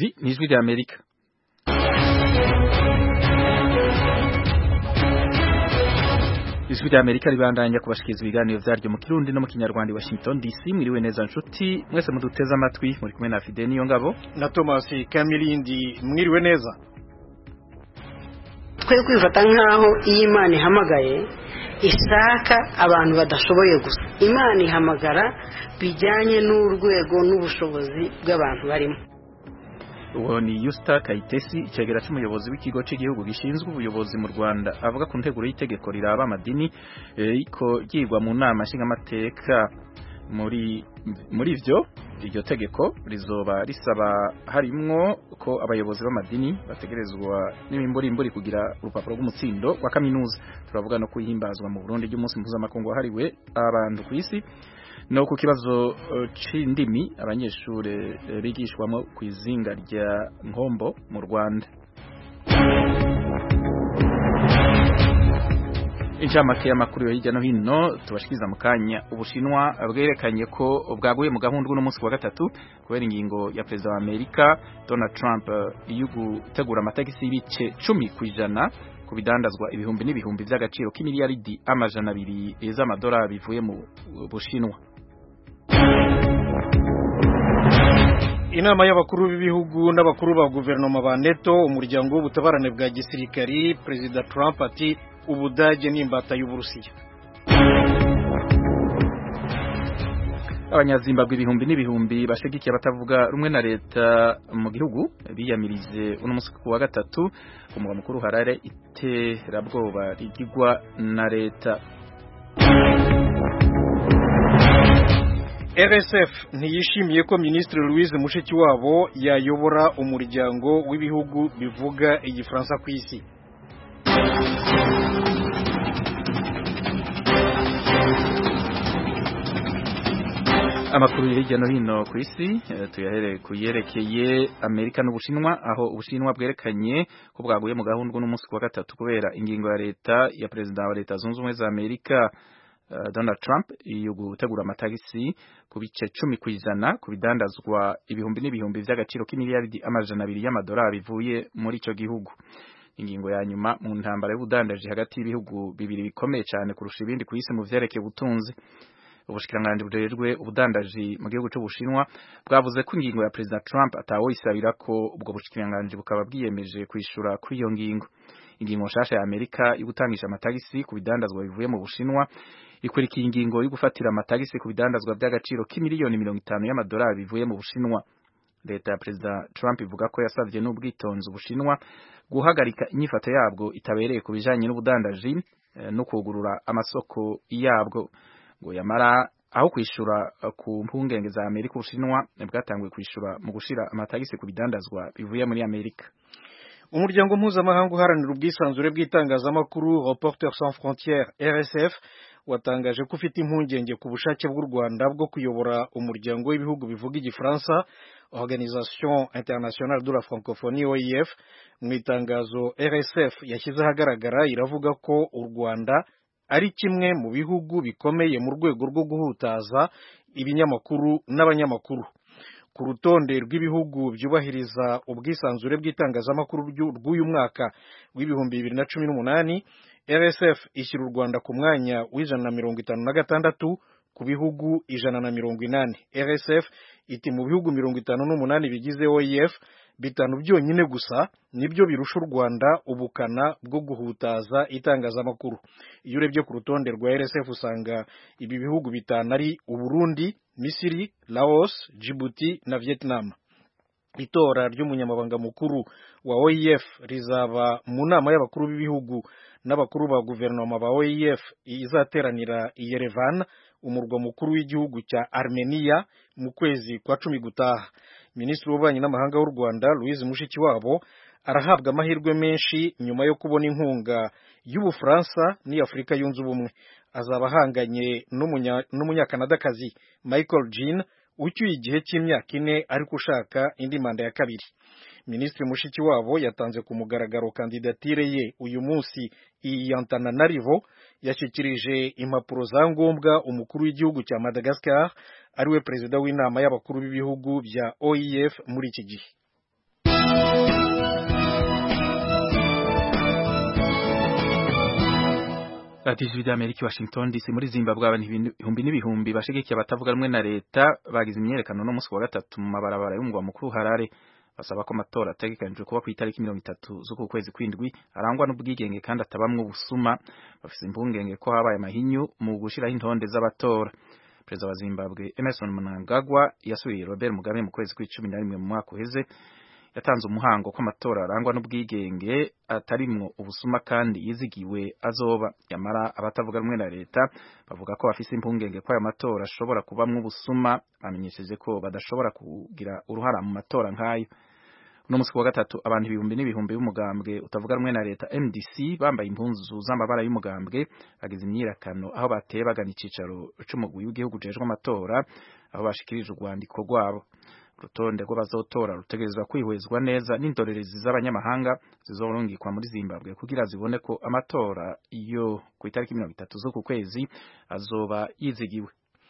Iri ni ijwi ry'Amerika. Ijwi ry'Amerika ribandanya kubashikiriza ibiganiro vyaryo mu Kirundi no mu Kinyarwanda Washington DC. Mwiriwe neza nshuti mwese muduteze amatwi, muri kumwe na Fide niyo ngabo na Thomas Kamilindi. Mwiriwe neza. Twe kwifata nkaho iyi Imana ihamagaye isaka abantu badashoboye gusa. Imana ihamagara bijyanye n'urwego n'ubushobozi bw'abantu barimo. Uwo ni Yusta Kayitesi, icegera cy'umuyobozi w'ikigo cy'igihugu gishinzwe ubuyobozi mu Rwanda, avuga ku nteguro y'itegeko riraba amadini iko ryigwa mu nama nshingamateka. Muri iryo tegeko rizoba risaba harimwo ko abayobozi b'amadini bategerezwa n'imimburimburi kugira urupapuro rw'umutsindo wa kaminuza. Turavuga no kuyihimbazwa mu Burundi ry'umunsi mpuzamakungu wahariwe abantu ku isi, no ku kibazo c'indimi abanyeshure bigishwamo ku izinga rya Nkombo mu Rwanda. Incamake y'amakuru yo hirya no hino tubashikiza mu kanya. Ubushinwa bwerekanye ko bwaguye mu gahundwe n'umunsi wa gatatu kubera ingingo ya perezida wa Amerika Donald Trump yo gutegura amatagisi y'ibice 10% ku bidandazwa ibihumbi n'ibihumbi by'agaciro k'imiliyaridi amajana 200 z'amadolari bivuye mu Bushinwa. Inama y'abakuru b'ibihugu n'abakuru ba guverinoma ba NATO, umuryango w'ubutabarane bwa gisirikari, Perezida Trump ati Ubudage n'imbata y'Uburusiya. Abanyazimbabwe ibihumbi n'ibihumbi bashigikiye batavuga rumwe na leta mu gihugu biyamirije uno munsi wa gatatu ku mugwa mukuru Harare iterabwoba rigigwa na leta. RSF ntiyishimiye ko Ministre Louise Mushikiwabo yayobora umuryango w'ibihugu bivuga igifaransa ku isi. Amakuru hirya no hino ku isi tuyahere kuyerekeye Amerika n'Ubushinwa, aho Ubushinwa bwerekanye ko bwaguye mu gahundwe n'umunsi wa gatatu kubera ingingo ya leta ya Perezida wa Leta Zunze Ubumwe za Amerika Donald Trump yo gutegura amatagisi ku bice 10% ku bidandazwa ibihumbi n'ibihumbi by'agaciro k'imiliyaridi amajana 200 y'amadolari bivuye muri ico gihugu. Ingingo ya nyuma mu ntambara y'ubudandaji hagati y'ibihugu bibiri bikomeye cyane kurusha ibindi ku isi mu vyerekeye ubutunzi. Ubushikiranganje bujejwe ubudandaji mu gihugu c'Ubushinwa bwavuze ko ingingo ya Perezida Trump atawoyisabira ko ubwo bushikiranganje bukaba bwiyemeje kwishura kuri iyo ngingo. Ingingo nshasha ya Amerika yo gutangisha amatagisi ku bidandazwa bivuye mu Bushinwa ikurikiye ingingo yo gufatira amatagisi ku bidandazwa by'agaciro k'imiliyoni 50 y'amadolari bivuye mu Bushinwa. Leta ya Perezida Trump ivuga ko yasavye n'ubwitonzi Ubushinwa guhagarika inyifato yabwo itabereye ku bijanye n'ubudandaji no kugurura amasoko yabwo. Ngo yamara aho kwishura ku mpungenge za Amerika, Ubushinwa bwatanguye kwishura mu gushira amatagisi ku bidandazwa bivuye muri Amerika. Umuryango mpuzamahanga uharanira ubwisanzure bw'itangazamakuru Reporters sans frontières RSF watangaje ko ufite impungenge ku bushake bw'u Rwanda bwo kuyobora umuryango w'ibihugu bivuga igifaransa, Organisation Internationale de la Francophonie OIF. Mu itangazo RSF yashyize ahagaragara iravuga ko u Rwanda ari kimwe mu bihugu bikomeye mu rwego rwo guhutaza ibinyamakuru n'abanyamakuru. Ku rutonde rw'ibihugu byubahiriza ubwisanzure bw'itangazamakuru rw'uyu mwaka w'ibihumbi 2018, RSF ishyira u Rwanda ku mwanya w'156 ku bihugu 180. RSF iti mu bihugu 58 bigize OIF, bitanu byonyine gusa nibyo birusha u Rwanda ubukana bwo guhutaza itangazamakuru. Iyo urebye ku rutonde rwa RSF usanga ibi bihugu bitanu ari Uburundi, Misiri, Laos, Djibouti na Vietnam. Itora ry'umunyamabanga mukuru wa OIF rizaba mu nama y'abakuru b'ibihugu n'abakuru ba guverinoma ba OIF izateranira i Yerevan, umurwa mukuru w'igihugu cya Armenia, mu kwezi kwa 10 gutaha. Minisitiri w'ububanyi n'amahanga w'u Rwanda Louise Mushikiwabo arahabwa amahirwe menshi nyuma yo kubona inkunga y'Ubufaransa n'Afrika yunze ubumwe. Azaba ahanganye n'umunyakanadakazi Michael Jean ucyuye igihe cy'imyaka 4 ariko ushaka indi manda ya kabiri. Minisitiri Mushikiwabo yatanze ku mugaragaro kandidatire ye uyu munsi i Antananarivo, yashyikirije impapuro za ngombwa umukuru w'igihugu cya Madagascar ariwe perezida w'inama y'abakuru b'ibihugu bya OIF muri iki gihe. Ijwi ry'Amerika Washington DC. Muri Zimbabwe abantu ibihumbi n'ibihumbi bashigikiye abatavuga rumwe na leta bagize imyerekano no musi wa gatatu mu mabarabara y'umugwa mukuru Harare basaba ko amatora ategekanijwe kuba ku itariki 30 z'uku kwezi kwindwi arangwa n'ubwigenge kandi atabamwe ubusuma. Bafise impungenge ko habaye amahinyu mu gushiraho intonde z'abatora. Perezida wa Zimbabwe Emmerson Mnangagwa yasubiye Robert Mugabe mu kwezi kwa 11 mu mwaka uheze yatanze umuhango ko amatora arangwa n'ubwigenge atarimwo ubusuma kandi yizigiwe azoba. Yamara abatavuga rumwe na leta bavuga ko bafise impungenge ko aya matora ashobora kubamwo ubusuma. Bamenyesheje ko badashobora kugira uruhara mu matora nk'ayo. Uno musi wa gatatu abantu ibihumbi n'ibihumbi b'umugambwe utavuga rumwe na leta MDC bambaye impunzu z'amabara y'umugambwe bagize imyirakano aho bateye bagana icicaro c'umugwi w'igihugu jejwe amatora aho bashikirije urwandiko rwabo. Urutonde rw'abazotora rutegerezwa kwihwezwa neza n'indorerezi z'abanyamahanga zizorungikwa muri Zimbabwe kugira zibone ko amatora yo ku itariki 30 z'uku kwezi azoba yizigiwe.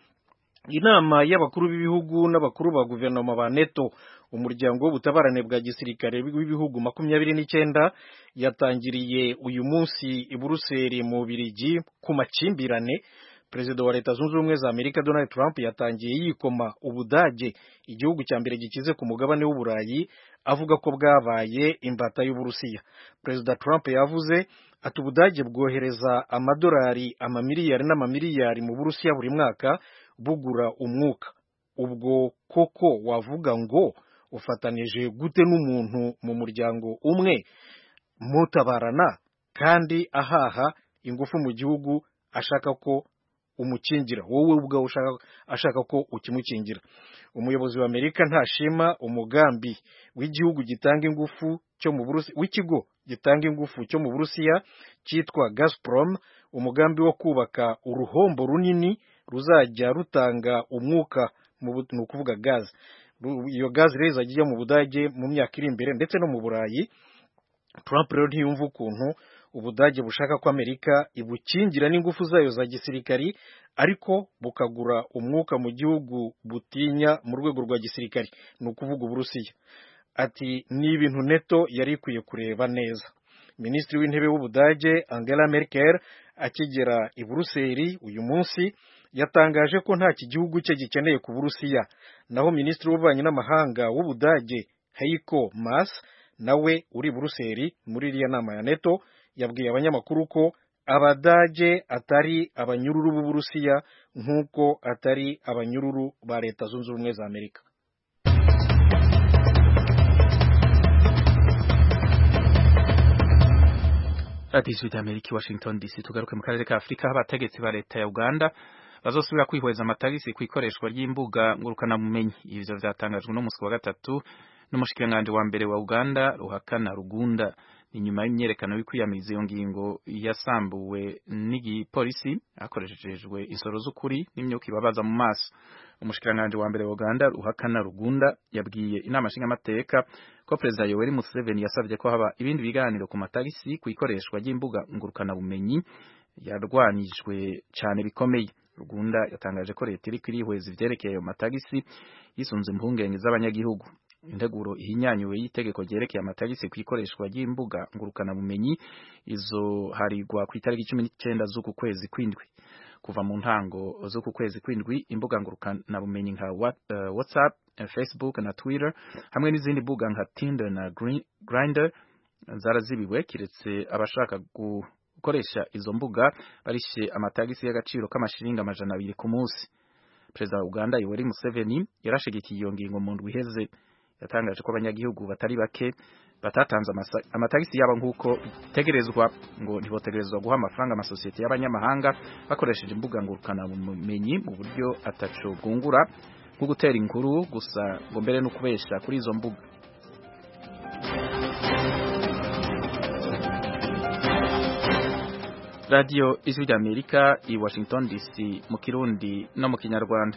Inama y'abakuru b'ibihugu n'abakuru ba guverinoma ba NATO umuryango w'ubutabarane bwa gisirikare w'ibihugu 29 yatangiriye uyu munsi i Buruseli mu Birigi ku makimbirane. Perezida wa Leta Zunze Ubumwe za Amerika Donald Trump yatangiye yikoma Ubudage igihugu cya mbere gikize ku mugabane w'Uburayi avuga ko bwabaye imbata y'Uburusiya. Perezida Trump yavuze ati Ubudage bwohereza amadolari amamiliyari n'amamiliyari mu Burusiya buri mwaka bugura umwuka. Ubwo koko wavuga ngo ufatanije gute n'umuntu mu muryango umwe mutabarana kandi ahaha ingufu mu gihugu ashaka ko umukingira wowe ubwawe ashaka ko ukimukingira. Umuyobozi wa Amerika ntashima umugambi w'igihugu gitanga ingufu cyo mu Burusiya w'ikigo gitanga ingufu cyo mu Burusiya cyitwa Gazprom, umugambi wo kubaka uruhombo runini ruzajya rutanga umwuka mu kuvuga gaz. Iyo gaz rero izajya mu Budage mu myaka iri imbere ndetse no mu Burayi. Trump rero ntiyumva ukuntu Ubudage bushaka ko Amerika ibukingira n'ingufu zayo za gisirikari ariko bukagura umwuka mu gihugu butinya mu rwego rwa gisirikari, ni ukuvuga Uburusiya. Ati ni ibintu NATO yari ikwiye kureba neza. Minisitiri w'intebe w'Ubudage Angela Merkel akigera i Buruseli uyu munsi yatangaje ko nta gihugu cye gikeneye ku Burusiya. Naho Minisitiri w'ububanyi n'amahanga w'Ubudage Heiko Maas nawe uri Buruseli muri iriya nama ya NATO yabwiye abanyamakuru ko Abadage atari abanyururu b'Uburusiya nk'uko atari abanyururu ba Leta Zunze Ubumwe za Amerika. Ijwi ry'Amerika Washington DC. Tugaruke mu karere ka Afrika aho abategetsi ba leta ya Uganda bazosubira kwihweza amatagisi ku ikoreshwa ry'imbuga ngurukana bumenyi. Ivyo vyatangajwe no musi wa gatatu n'umushikiranganje wa mbere wa Uganda Ruhakana Rugunda inyuma y'imyerekano y'ukwiyamiriza iyo ngingo yasambuwe n'igipolisi akoreshejwe insoro z'ukuri n'imyuka ibabaza mu maso. Umushikiranganje wa mbere wa Uganda Ruhakana Rugunda yabwiye inama nshingamateka ko Perezida Yoweri Museveni yasabye ko haba ibindi biganiro ku matagisi ku ikoreshwa ry'imbuga ngurukana bumenyi yarwanijwe cyane bikomeye. Rugunda yatangaje ko leta iri kwihweza ivyerekeye ayo matagisi yisunze impungenge z'abanyagihugu. Integuro ihinyanyuwe y'itegeko ryerekeye amatagisi ku ikoreshwa ry'imbuga ngurukana bumenyi izo harigwa ku itariki 19 z'uku kwezi kwindwi. Kuva mu ntango z'uku kwezi kwindwi imbuga ngurukana bumenyi nka WhatsApp, Facebook na Twitter hamwe n'izindi mbuga nka Tinder na Grindr zarazibiwe kiretse abashaka gukoresha izo mbuga barishe amatagisi y'agaciro k'amashiringa 200 ku munsi. Perezida wa Uganda Yoweri Museveni yarashigikiye iyo ngingo mu ndwi iheze. Yatangaje ko abanyagihugu batari bake batatanze amatagisi yabo nk'uko bitegerezwa ngo ntibotegerezwa guha amafaranga amasosiyete y'abanyamahanga bakoresheje imbuga ngurukana bumenyi mu buryo ataco bwungura nko gutera inkuru gusa ngo mbere no kubesha kuri izo mbuga. Radio Ijwi ry'Amerika i Washington DC mu Kirundi no mu Kinyarwanda.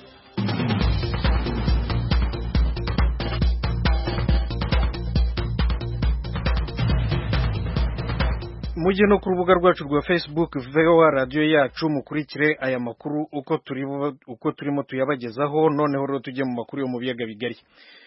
Mujye no ku rubuga rwacu rwa Facebook VOA radio yacu mukurikire aya makuru uko turimo tuyabagezaho. Noneho rero tujye mu makuru yo mu biyaga bigari.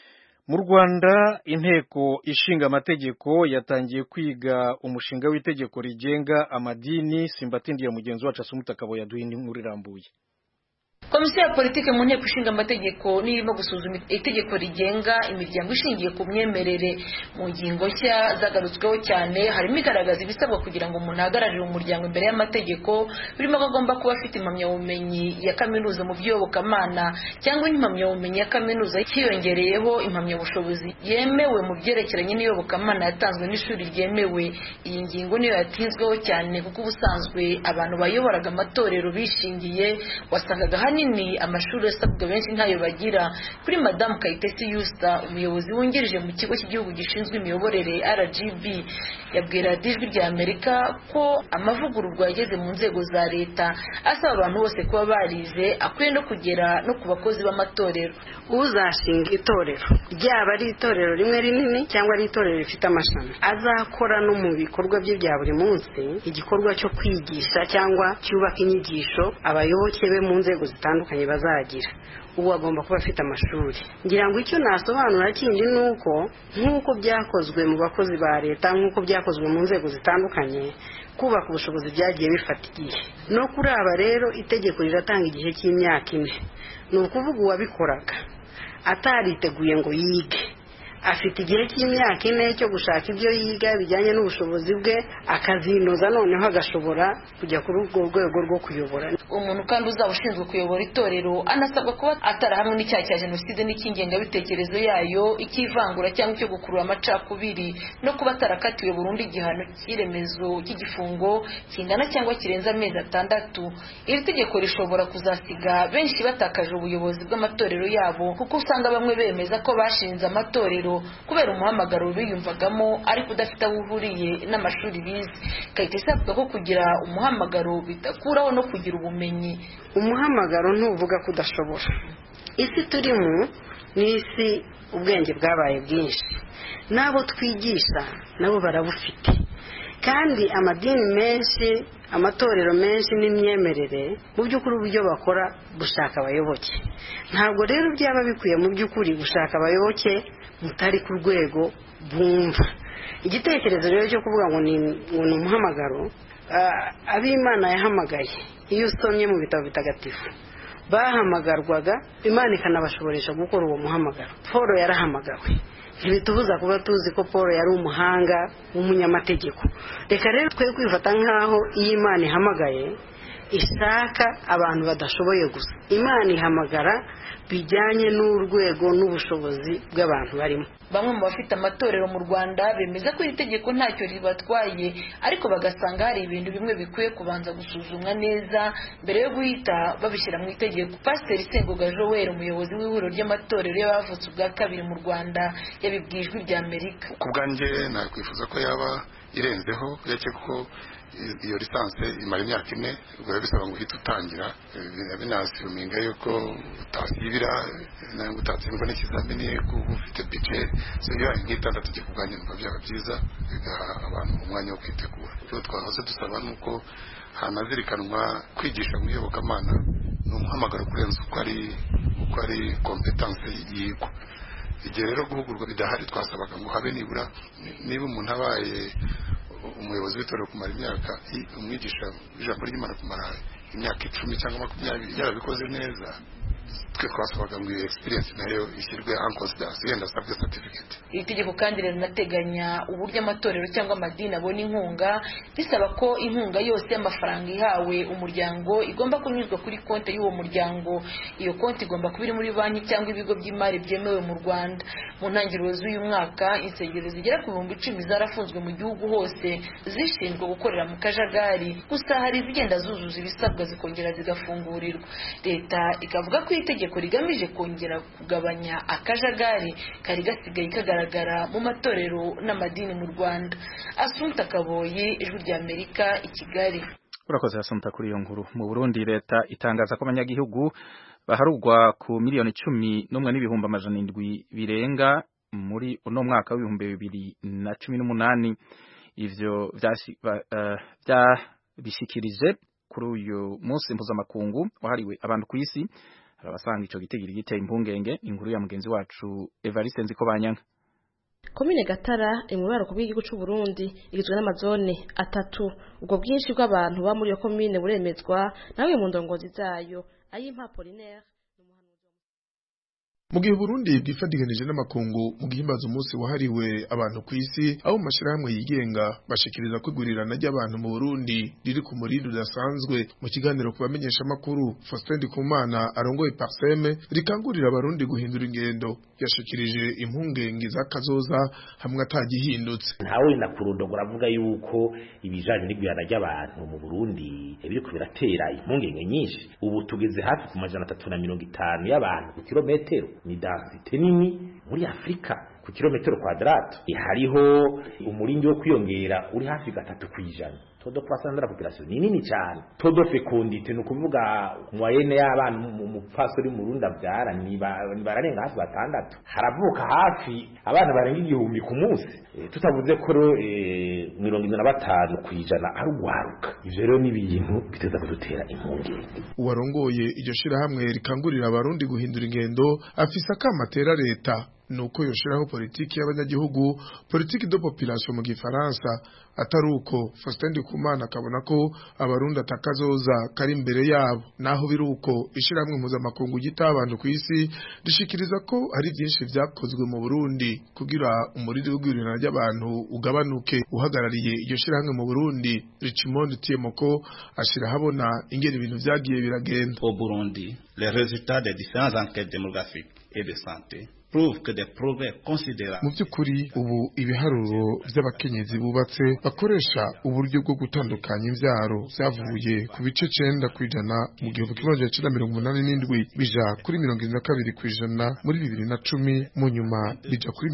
mu Rwanda inteko ishinga amategeko yatangiye kwiga umushinga w'itegeko rigenga amadini. Simbatindiye mugenzi wacu Asumuta Kaboya yaduha inkuru irambuye. Komisiyo ya politike mu nteko ishinga amategeko nirimo gusuzuma itegeko rigenga imiryango ishingiye ku myemerere. Mu ngingo nshya zagarutsweho cyane harimo igaragaza ibisabwa kugira ngo umuntu ahagararire umuryango imbere y'amategeko, birimo ko agomba kuba afite impamyabumenyi ya kaminuza mu by'iyobokamana cyangwa impamyabumenyi ya kaminuza hiyongereyeho impamyabushobozi yemewe mu byerekeranye n'iyobokamana yatanzwe n'ishuri ryemewe. Iyi ngingo niyo yatinzweho cyane kuko ubusanzwe abantu bayoboraga amatorero bishingiye wasangaga nini amashuri asabwa benshi ntayo bagira. Kuri Madame Kayitesi Yusta, umuyobozi wungirije mu kigo cy'igihugu gishinzwe imiyoborere RGB, yabwira Ijwi rya Amerika ko amavugururwa yageze mu nzego za leta asaba abantu bose kuba barize akwiye no kugera no ku bakozi b'amatorero. Uzashinga itorero ryaba ari itorero rimwe rinini cyangwa ari itorero rifite amashami, azakora no mu bikorwa bye bya buri munsi igikorwa cyo kwigisha cyangwa cyubaka inyigisho abayoboke be mu nzego zitandukanye bazagira. Ubu agomba kuba afite amashuri. Ngira ngo icyo nasobanura kindi nuko nk'uko byakozwe mu bakozi ba leta, nk'uko byakozwe mu nzego zitandukanye, kubaka ubushobozi byagiye bifata igihe. No kuri aba rero itegeko riratanga igihe cy'imyaka 4. Ni ukuvuga uwabikoraga atariteguye ngo yige afite igihe cy'imyaka 4 cyo gushaka ibyo yiga bijyanye n'ubushobozi bwe, akazinoza noneho agashobora kujya kuri urwo rwego rwo kuyobora. Umuntu kandi uzaba ushinzwe kuyobora itorero anasabwa kuba atarahamwe n'icyaha cya jenoside n'icy'ingengabitekerezo yayo, icy'ivangura cyangwa icyo gukurura amacakubiri, no kuba atarakatiwe burundu igihano cy'iremezo cy'igifungo kingana cyangwa kirenze amezi 6. Iri tegeko rishobora kuzasiga benshi batakaje ubuyobozi bw'amatorero yabo, kuko usanga bamwe bemeza ko bashinze amatorero kubera umuhamagaro biyumvagamo ariko udafite aho uhuriye n'amashuri bize. Kayitesi avuga ko kugira umuhamagaro bitakuraho no kugira ubumenyi. Umuhamagaro ntuvuga ko udashobora. Isi turimo ni isi ubwenge bwabaye bwinshi, nabo twigisha nabo barabufite, kandi amadini menshi, amatorero menshi n'imyemerere mu by'ukuri uburyo bakora gushaka abayoboke. Ntabwo rero byaba bikwiye mu by'ukuri gushaka abayoboke mutari ku rwego bumva. Igitekerezo rero cyo kuvuga ngo ni umuhamagaro, ab'Imana yahamagaye, iyo usomye mu bitabo bitagatifu bahamagarwaga, Imana ikanabashoboresha gukora uwo muhamagaro. Paul yarahamagawe, ntibitubuza kuba tuzi ko Paul yari umuhanga w'umunyamategeko. Reka rero twe kwifata nk'aho iyi Imana ihamagaye ishaka abantu badashoboye gusa. Imana ihamagara bijyanye n'urwego n'ubushobozi bw'abantu barimo. Bamwe mu bafite amatorero mu Rwanda bemeza ko iri tegeko ntacyo ribatwaye, ariko bagasanga hari ibintu bimwe bikwiye kubanza gusuzumwa neza mbere yo guhita babishyira mu itegeko. Pasiteri Sengoga Joel, umuyobozi w'ihuriro ry'amatorero y'abavutse ubwa kabiri mu Rwanda, yabibwiye Ijwi rya Amerika. Ku bwanjye nakwifuza ko yaba irenzeho, uretse ko iyo lisansi imara imyaka 4, ubwo bisaba ngo uhite utangira binasuminga yuko utasibira nango utatsindwa n'ikizamini kuko ufite budget. So iyo nk'itandatu cyo kuganya numva byaba byiza, bigaha abantu umwanya wo kwitegura. Cyo twahose dusaba nuko hanazirikanwa kwigisha mu iyobokamana n'umuhamagaro kurenza uko ari competence yigo. Igihe rero guhugurwa bidahari, twasabaga ngo habe nibura niba umuntu abaye umuyobozi w'itorero kumara imyaka, umwigisha ijambo ry'Imana kumara imyaka 10 cyangwa 20 yarabikoze neza, twe twasabaga ngo iyo experience nayo ishyirwe en consideration yenda sabwe certificate. Iri tegeko kandi rinateganya uburyo amatorero cyangwa amadini abona inkunga, bisaba ko inkunga yose y'amafaranga ihawe umuryango igomba kunyuzwa kuri konti y'uwo muryango. Iyo konti igomba kuba iri muri banki cyangwa ibigo by'imari byemewe mu Rwanda. Mu ntangiriro z'uyu mwaka, insengero zigera ku 10,000 zarafunzwe mu gihugu hose zishinzwe gukorera mu kajagari, gusa hari izigenda zuzuza ibisabwa zikongera zigafungurirwa. Leta ikavuga ko itegeko rigamije kongera kugabanya akajagari kari gasigaye kagaragara mu matorero n'amadini mu Rwanda. Asumuta Kaboyi, Ijwi rya Amerika, i Kigali. Urakoze Asumuta kuri iyo nkuru. Mu Burundi leta itangaza ko abanyagihugu baharugwa ku 1,011,700 birenga muri uno mwaka wa 2018. Ivyo bishikirije kuri uyu munsi mpuzamakungu wahariwe abantu ku isi arabasanga ico gitigiri giteye impungenge. Inkuru ya mugenzi wacu Evariste Nzikobanyanka. Komine Gatara imwibaro kubw'igihugu c'u Burundi igizwe n'amazone 3. Ubwo bwinshi bw'abantu ba muri iyo komine buremezwa nawe mu ndongozi zayo ayimpa Polinaire. Mu gihe Burundi bwifadiganije n'amakungu mu gihimbaza umunsi wahariwe abantu ku isi, aho mashirahamwe yigenga bashikiriza kwigurirana ry'abantu mu Burundi riri ku murindi udasanzwe. Mu kiganiro kubamenyesha makuru, Faustin Ndikumana arongoye Parseme rikangurira abarundi guhindura ingendo, yashikirije impungenge z'akazoza hamwe atagihindutse. Ntawe nakurondogora avuga yuko ibijanye n'igwirana ry'abantu mu Burundi biriko biratera impungenge nyinshi. Ubu tugeze hafi ku 350 y'abantu ku kilometero, ni densité nini muri Afrika ku kilometero kwadrato. Hariho umurindi wo kwiyongera uri hafi 3%. Todo pasando la population ni nini cyane. Todo fecondité no kuvuga moyenne y'abana mu pasori mu Burundi abyara ni bararenga hafi 6. Haravuka hafi abana barenga 1000 ku munsi. Tutavuze ko 75% kwijana ari ugwaruka. Ivyo rero ni ibintu biteza kudutera impungenge. Uwarongoye iryo shirahamwe rikangurira abarundi guhindura ingendo afisa kamatera leta nuko yoshiraho politiki y'abanyagihugu, politiki de population mu gifaransa. Ataruko Faustin Ndikumana akabona ko abarundi atakazoza kari imbere yabo. Naho biruko ishiramwe mpuzamakungu y'itabantu ku isi rishikiriza ko hari byinshi vyakozwe mu Burundi kugira umuriri w'igwirana ry'abantu ugabanuke. Uhagarariye iryo shiramwe mu Burundi Richmond Tiemoko ashira habona ingene ibintu vyagiye biragenda. Au Burundi, les résultats des différentes enquêtes démographiques et de santé prouve que des progrès considérables. Mu byukuri ubu ibiharuro by'abakenyezi bubatse bakoresha uburyo bwo gutandukanya imvyaro byavuye ku bice 9% mu gihe kimaze 187 bija kuri 72% muri 2010 mu nyuma bija kuri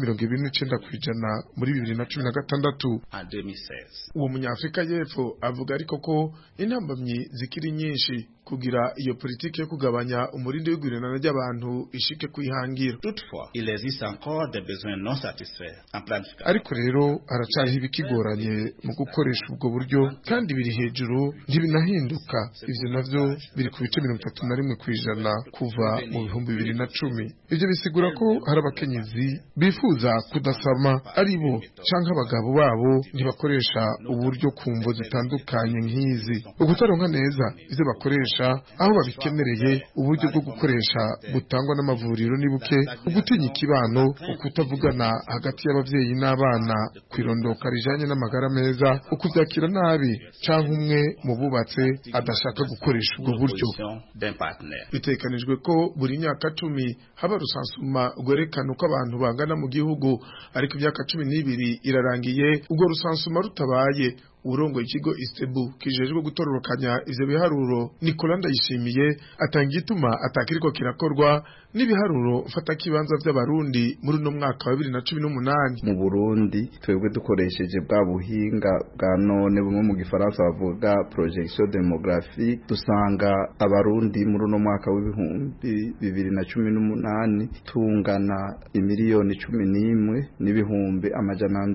29% muri 2016. En 2016 uwo munyafrika y'epfo avuga ariko ko intambamyi zikiri nyinshi kugira iyo politiki yo kugabanya umurindi w'igwirana ry'abantu ishike kwihangira. Toutefois, il existe encore des besoins non satisfaits en planification. Ariko rero aracariho ibikigoranye mu gukoresha ubwo buryo kandi biri hejuru ntibinahinduka. Ivyo navyo biri ku bice 31% kuva mu 2010. Ivyo bisigura ko hari abakenyezi bifuza kudasama ari bo canke abagabo babo ntibakoresha uburyo kumvo zitandukanye nk'izi. Ugutaronka neza ivyo bakoresha aho babikenereye, uburyo bwo gukoresha butangwa n'amavuriro ni buke, ugutinya ikibano, ukutavugana hagati y'abavyeyi n'abana, kwirondoka rijanye n'amagara meza, ukuvyakira nabi canke umwe mu bubatse adashaka gukoresha ubwo buryo. Bitekanijwe ko buri myaka 10 haba rusansuma gwerekana uko abantu bangana mu gihugu, ariko imyaka 12 irarangiye ubwo rusansuma rutabaye. Urongo ikigo Istebu kijejwe gutororokanya ivyo biharuro Nicolas Ndayishimiye atanga ituma atakiriko kirakorwa n'ibiharuro mfata kibanza by'abarundi muri no mwaka wa 2018. Mu Burundi twebwe dukoresheje bwa buhinga bwa none bumwe mu gifaransa bavuga projection démographique, dusanga abarundi muri no mwaka w'ibihumbi 2018 tungana imiliyoni 11 n'ibihumbi amajana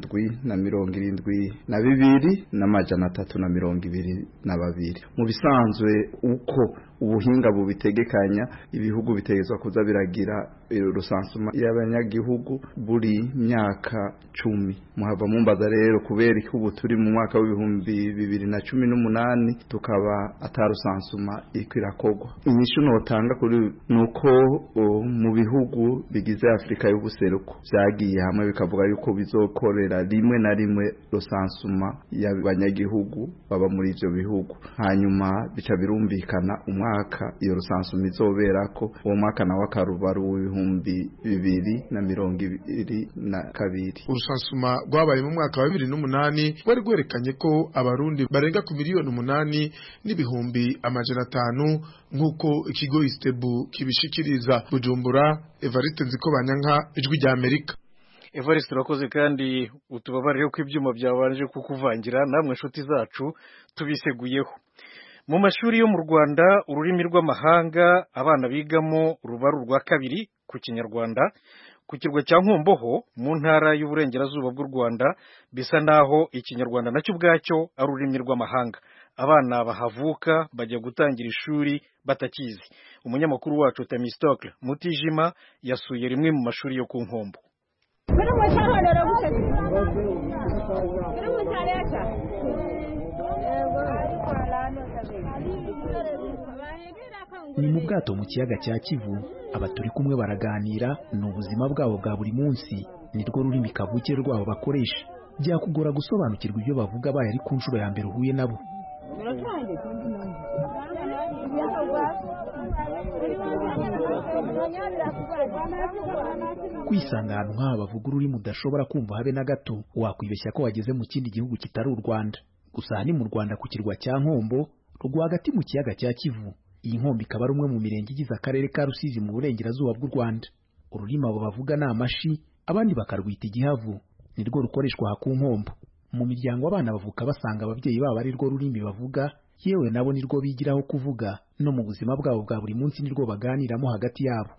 772 n'amajana 322. Mu bisanzwe uko ubuhinga bubitegekanya ibihugu bitegezwa kuza biragira rusansuma y'abanyagihugu buri myaka 10. Muhava mumbaza rero kubera ubu turi mu mwaka w'ibihumbi 2018 tukaba atarusansuma ikwirakogwa. Inyishu notanga kuri nuko mu bihugu bigize Afrika y'ubuseruko byagiye hamwe bikavuga yuko bizokorera rimwe na rimwe rusansuma y'abanyagihugu baba muri ivyo bihugu, hanyuma bica birumvikana umwaka iyo rusansuma izoberako. Uwo mwaka nawe akarubaru w'ibihumbi 2022. Urusansuma rwabaye mu mwaka wa 2008 rwari rwerekanye ko abarundi barenga ku miliyoni 8 n'ibihumbi amajana 5 nk'uko ikigo Istebu kibishikiriza. Bujumbura, Evariste Nzikobanyanka, Ijwi rya Amerika. Evariste urakoze kandi utubabarire ko ibyuma byabanje kukuvangira, namwe inshuti zacu tubiseguyeho. Mu mashuri yo mu Rwanda ururimi rw'amahanga abana bigamo ruba rwa kabiri ku Kinyarwanda. Ku kirwa cya Nkomboho mu ntara y'uburengerazuba bw'u Rwanda bisa naho Ikinyarwanda nacyo ubwacyo ari ururimi rw'amahanga. Abana bahavuka bajya gutangira ishuri batakizi. umunyamakuru wacu Temistocle Mutijima yasuye rimwe mu mashuri yo ku Nkombo. Ni mu bwato mu kiyaga cya Kivu, abaturi kumwe baraganira, ni ubuzima bwabo bwa buri munsi, nirwo rurimi kavukire rwabo bakoresha. Byakugora gusobanukirwa ibyo bavuga baye ari ku nshuro ya mbere uhuye nabo. Kwisanga ahantu nk'aha bavuga ururimi udashobora kumva habe na gato, wakwibeshya ko wageze mu kindi gihugu kitari u Rwanda. Gusa ni mu Rwanda ku kirwa cya Nkombo, rwagati mu kiyaga cya Kivu. Iyi nkombe ikaba ari umwe mu mirenge igize akarere ka Rusizi mu burengerazuba bw'u Rwanda. Ururimi abo bavuga ni amashi, abandi bakarwita igihavu, nirwo rukoreshwa ku Nkombo. Mu miryango abana bavuka basanga ababyeyi babo ari rwo rurimi bavuga, yewe nabo nirwo bigiraho kuvuga, no mu buzima bwabo bwa buri munsi nirwo baganiramo hagati yabo.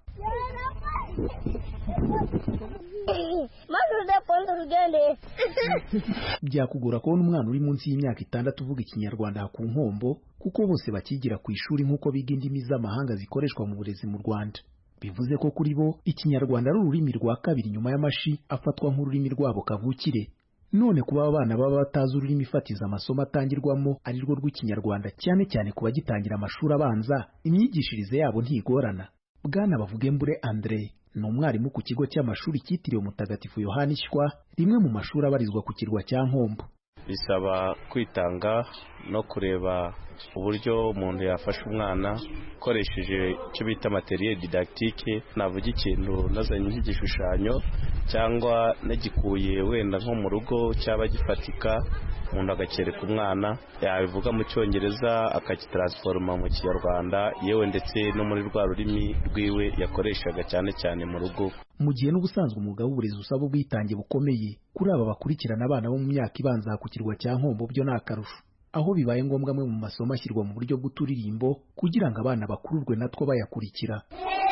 Byakugora kubona umwana uri munsi y'imyaka 6 uvuga ikinyarwanda ku Nkombo, kuko bose bakigira ku ishuri nk'uko biga indimi z'amahanga zikoreshwa mu burezi mu Rwanda. Bivuze ko kuri bo ikinyarwanda ari ururimi rwa kabiri nyuma y'amashi afatwa nk'ururimi rwabo kavukire. None kuba abana baba batazi ururimi fatiza amasomo atangirwamo ari rwo rw'ikinyarwanda, cyane cyane kuba gitangira amashuri abanza, imyigishirize yabo ntigorana. Bwana Bavugembure André ni umwarimu ku kigo cy'amashuri cyitiriwe Mutagatifu Yohani Shywa, rimwe mu mashuri abarizwa ku kirwa cya Nkombo. Bisaba kwitanga no kureba uburyo umuntu yafasha umwana ukoresheje icyo bita materiel didactique. Navuga ikintu nazanye nk'igishushanyo cyangwa nagikuye wenda nko mu rugo cyaba gifatika, umuntu agakereka umwana, yabivuga mu Cyongereza akakitransforma mu Kinyarwanda, yewe ndetse no muri rwa rurimi rwiwe yakoreshaga cyane cyane mu rugo. Mu gihe n'ubusanzwe umwuga w'uburezi usaba ubwitange bukomeye, kuri aba bakurikirana abana bo mu myaka ibanza ku kirwa cya Nkombo byo ni akarusho, aho bibaye ngombwa amwe mu masomo ashyirwa mu buryo bw'uturirimbo kugira ngo abana bakururwe natwo bayakurikira.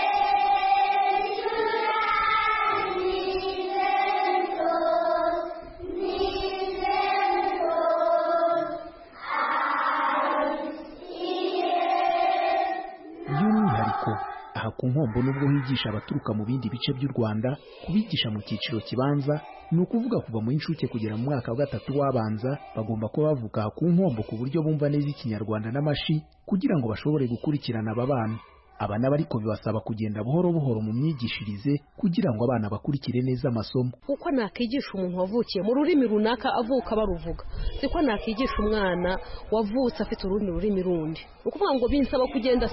By'umwihariko aha ku Nkombo nubwo higisha abaturuka mu bindi bice by'u Rwanda, kubigisha mu cyiciro kibanza, ni ukuvuga kuva mu inshuke kugera mu mwaka wa 3 w'abanza, bagomba kuba bavuka ku Nkombo ku buryo bumva neza ikinyarwanda n'amashi kugira ngo bashobore gukurikirana aba bana. Aba n'abariko bibasaba kugenda buhoro buhoro mu myigishirize kugira ngo abana bakurikire neza amasomo. Uko nakigisha umuntu wavukiye mu rurimi runaka avuka baruvuga, siko nakigisha umwana wavutse afite urundi rurimi rundi. Ukuvuga ngo binsaba kugenda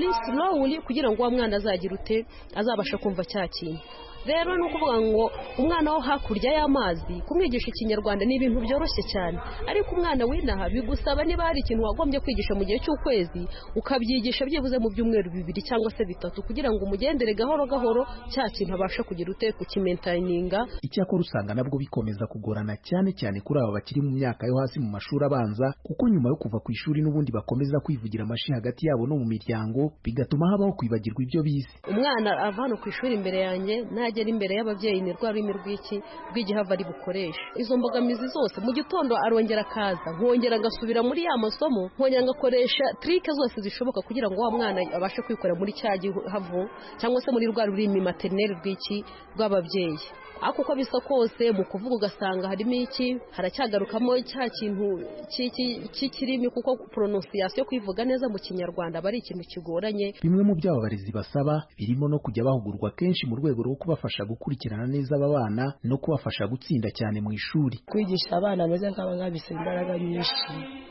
slowly kugira ngo wa mwana azagira ute azabasha kumva cya kintu. Rero no kuvuga ngo umwana wo hakurya y'amazi kumwigisha ikinyarwanda ni ibintu byoroshye cyane, ariko umwana w'inaha bigusaba niba hari ikintu wagombye kwigisha mu gihe cy'ukwezi ukabyigisha byibuze mu byumweru 2 cyangwa se 3 kugira ngo umugendere gahoro gahoro cya kintu abasha kugira ute kukimentaininga. Icyakora usanga nabwo bikomeza kugorana cyane cyane kuri aba bakiri mu myaka yo hasi mu mashuri abanza, kuko nyuma yo kuva ku ishuri n'ubundi bakomeza kwivugira amashi hagati yabo no mu miryango, bigatuma habaho kwibagirwa ibyo bize. Umwana ava hano ku ishuri imbere yanjye agera imbere y'ababyeyi ni rwa rurimi rw'igihava ari bukoresha. Izo mbogamizi zose mu gitondo arongera akaza, nkongera ngasubira muri ya masomo, nkongera ngakoresha trike zose zishoboka kugira ngo wa mwana abashe kwikora muri cya gihavu cyangwa se muri rwa rurimi maternel rw'ababyeyi. Ako uko bisa kose mu kuvuga ugasanga harimo iki, haracyagarukamo cya kintu cy'ikirimi, kuko pronunciation kwivuga neza mu Kinyarwanda bari ikintu kigoranye. Bimwe mu byabo barezi basaba birimo no kujya bahugurwa kenshi mu rwego rwo kubafasha gukurikirana neza aba bana no kubafasha gutsinda cyane mu ishuri. Kwigisha abana bameze nk'aba bisaba imbaraga nyinshi,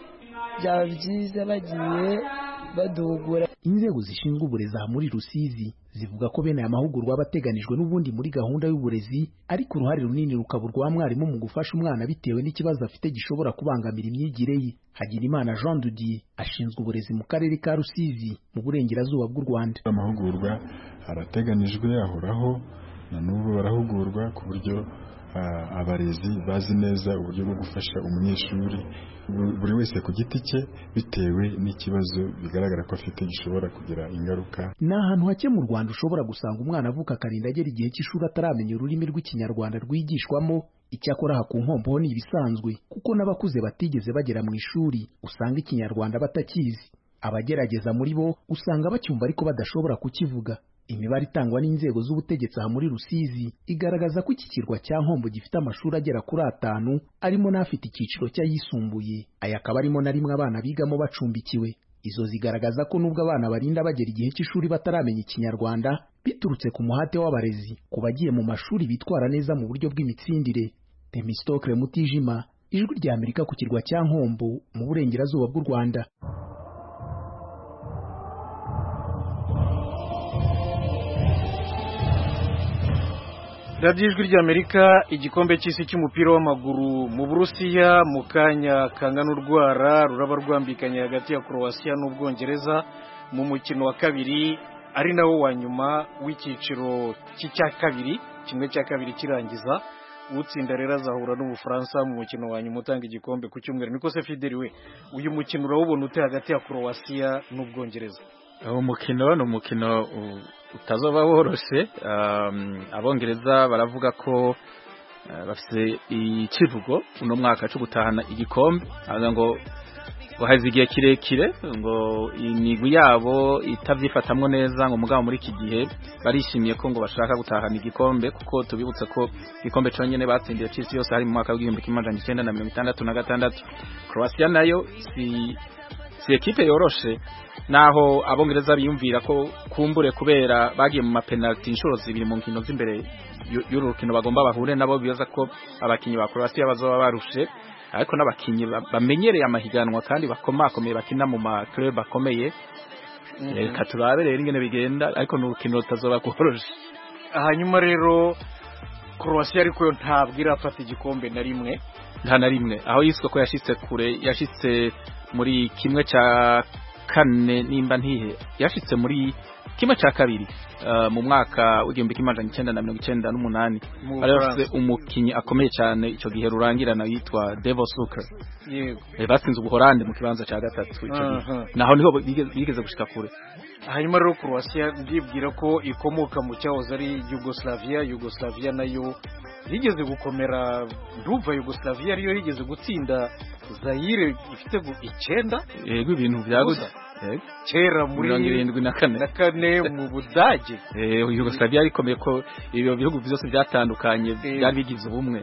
byaba byiza bagiye badugura. Inzego zishinzwe uburezi muri Rusizi zivuga ko bene aya mahugurwa abateganijwe n'ubundi muri gahunda y'uburezi, ariko uruhare runini rukaburwa mwarimu mu gufasha umwana bitewe n'ikibazo afite gishobora kubangamira imyigire ye. Hagirimana Jean Dudier ashinzwe uburezi mu karere ka Rusizi mu burengerazuba bw'u Rwanda. Amahugurwa arateganijwe, ahoraho, na n'ubu barahugurwa ku buryo abarezi bazi neza uburyo bwo gufasha umunyeshuri buri wese ku giti cye bitewe n'ikibazo bigaragara ko afite gishobora kugira ingaruka. Ni ahantu hake mu Rwanda ushobora gusanga umwana avuka akarinda agera igihe cy'ishuri ataramenya ururimi rw'ikinyarwanda rwigishwamo. Icyakora aha ku Nkombo ho ni ibisanzwe, kuko n'abakuze batigeze bagera mu ishuri usanga ikinyarwanda batakizi. abagerageza muri bo usanga bacyumva ariko badashobora kukivuga. Imibare itangwa n'inzego z'ubutegetsi aha muri Rusizi igaragaza ko iki kirwa cya Nkombo gifite amashuri agera kuri 5 arimo n'afite icyiciro cy'ayisumbuye, aya akaba arimo na rimwe abana bigamo bacumbikiwe. Izo zigaragaza ko nubwo abana barinda bagera igihe cy'ishuri bataramenya ikinyarwanda biturutse ku muhate w'abarezi ku bagiye mu mashuri bitwara neza mu buryo bw'imitsindire. Temistokle Mutijima, Ijwi rya Amerika ku kirwa cya Nkombo mu burengerazuba bw'u Rwanda. Radio Ijwi rya Amerika, igikombe cy'isi cy'umupira w'amaguru mu Burusiya mu kanya kangana urwara ruraba rwambikanye hagati ya Croatia n'Ubwongereza mu mukino wa kabiri ari nawo wa nyuma w'icyiciro cy'icya kabiri, kimwe cya kabiri kirangiza. Utsinda rero azahura n'Ubufaransa mu mukino wa nyuma utanga igikombe ku cyumweru. Niko se Fideli we, uyu mukino urawubona ute hagati ya Croatia n'Ubwongereza? Umukino ni umukino utazoba woroshe. Abongereza baravuga ko bafite ikivugo uno mwaka cyo gutahana igikombe, ngo bahaze igihe kirekire ngo imigwi yabo itavyifatamwo neza, ngo mugabo muri iki gihe barishimiye ko ngo bashaka gutahana igikombe, kuko tubibutse ko igikombe cyonyene batsindiye cy'isi yose hari mu mwaka w'1966. Croatia nayo si ekipe yoroshe, naho abongereza biyumvira ko kumbure kubera bagiye mu mapenalty inshuro zibiri mu nkino z'imbere y'urukino bagomba bahure nabo, bibaza ko abakinyi ba Croatia bazoba barushe, ariko n'abakinyi bamenyereye amahiganwa kandi bakomakomeye bakina mu ma club akomeye. Reka turabe rero ingene bigenda, ariko n'urukino rutazoba koroshe. Hanyuma rero Croatia ariko ntabwo irafata igikombe na rimwe, nta na rimwe, aho yiswe ko yashitse kure, yashitse muri kimwe cya kane nimba ntihe, yashitse muri kimwe cya kabiri mu mwaka w'1998. Arafise umukinyi akomeye cyane ico gihe rurangirana yitwa Devo Suker. Yego. Batsinze Ubuholande mu kibanza cya gatatu ico gihe. Naho niho bigeze gushika kure. Hanyuma rero Croatia ndibwira ko ikomoka mu cyahoze ari Yugoslavia nayo yigeze gukomera. Ndumva Yugoslavia ariyo yigeze gutsinda Zaire ifite 9. Yego, ibintu byaguze kera muri 74 mu Budage. Yugoslavia ikomeye ko ibyo bihugu byose byatandukanye byari bigize ubumwe.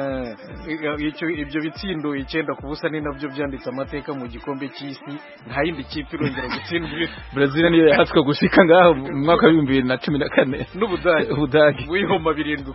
Ibyo bitsindo 9-0 ni nabyo byanditse amateka mu gikombe cy'isi. Nta yindi kipe irongera gutsindwa. Brazil niyo yahatswe gushika ngaho mu mwaka wa 2014 n'Ubudage wihoma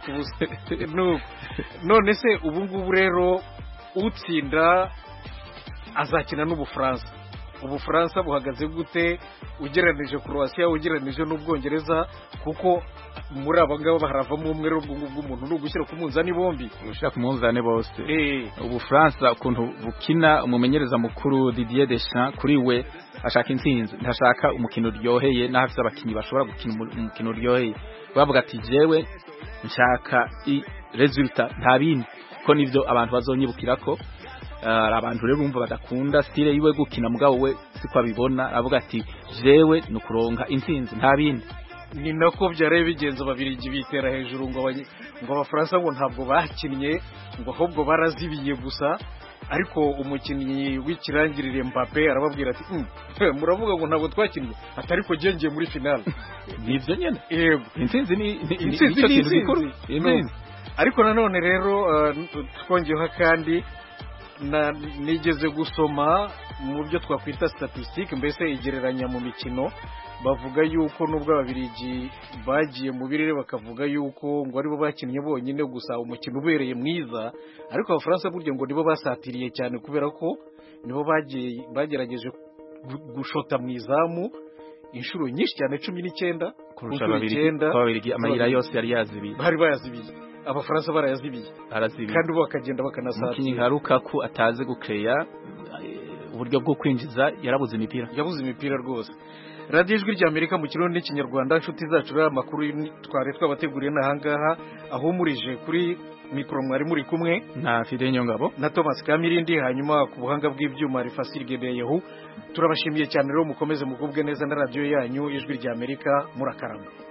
7-0. None se ubu ngubu rero utsinda azakina n'Ubufaransa. Ubufaransa buhagaze gute ugereranije Croatia ugereranije n'Ubwongereza? Kuko muri aba ngabo baharavamo umwe rw'umuntu n'ugushyira ku munzani bombi, ushaka ku munzani bose. Ubufaransa ukuntu bukina, umumenyereza mukuru Didier Deschamps kuri we ashaka intsinzi, ntashaka umukino uryoheye, n'ahafite abakinyi bashobora gukina umukino uryoheye. Bavuga ati jewe nshaka resultat nta bindi, ko nivyo abantu bazonyibukira ko. Abantu rero bumva badakunda style yiwe gukina, mugabo we siko abibona, avuga ati jewe nukuronka intsinzi nta bindi. Ni nako byarebe bigenza babirigi bitera hejuru ngo abafaransa ngo ntabwo bakinnye, ngo ahubwo barazibiye gusa. Ariko umukinnyi w'ikirangirire Mbappe arababwira ati muravuga ngo ntabwo twakinnye, atari ko gengeye muri finale. Nivyo nyene. Yego, intsinzi ni ariko nanone rero twongeyeho kandi nigeze gusoma mu byo twakwita statistique, mbese igereranya mu mikino. Bavuga yuko nubwo ababirigi bagiye mu birere bakavuga yuko ngo aribo bakinnye bonyine gusa umukino ubereye mwiza, ariko abafaransa burya ngo nibo basatiriye cyane, kubera ko nibo bagerageje gushota mu izamu inshuro nyinshi cyane 19 kurusha ababirigi. Amayira yose yari yazibiye, bari bayazibiye. Abafaransa barayazibiye kandi bo bakagenda bakanasatira. Umukinnyi nka Lukaku ataze gukeya uburyo bwo kwinjiza, yabuze imipira rwose. Radio Ijwi rya Amerika mu Kirundi n'Ikinyarwanda. Inshuti zacu rero amakuru twari twabateguriye n'ahangaha, aho murije kuri mikoro mwari muri kumwe na Fidel Nyongabo na Thomas Kamirindi, hanyuma ku buhanga bw'ibyuma Rifasir Gedeyehu. Turabashimiye cyane rero, mukomeze mugubwe neza na radio yanyu Ijwi rya Amerika. Murakarama.